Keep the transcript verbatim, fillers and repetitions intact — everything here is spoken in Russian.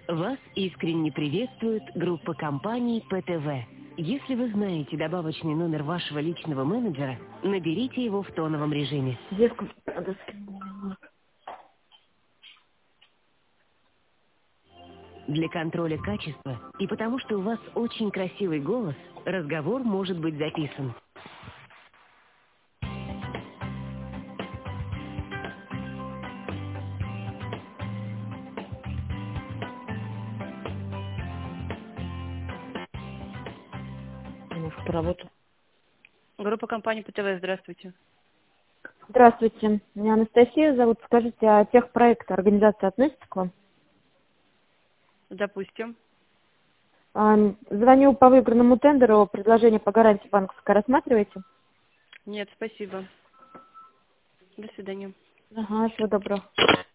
Вас искренне приветствует группа компаний пэ тэ вэ. Если вы знаете добавочный номер вашего личного менеджера, наберите его в тоновом режиме. Девка, Для контроля качества и потому, что у вас очень красивый голос, разговор может быть записан. немножко по работу. Группа компаний пэ тэ вэ, здравствуйте. Здравствуйте, меня Анастасия зовут. Скажите, а техпроект организация относится к вам? Допустим. А, звоню по выигранному тендеру, предложение по гарантии банковской рассматриваете? Нет, спасибо. До свидания. Ага, всего доброго.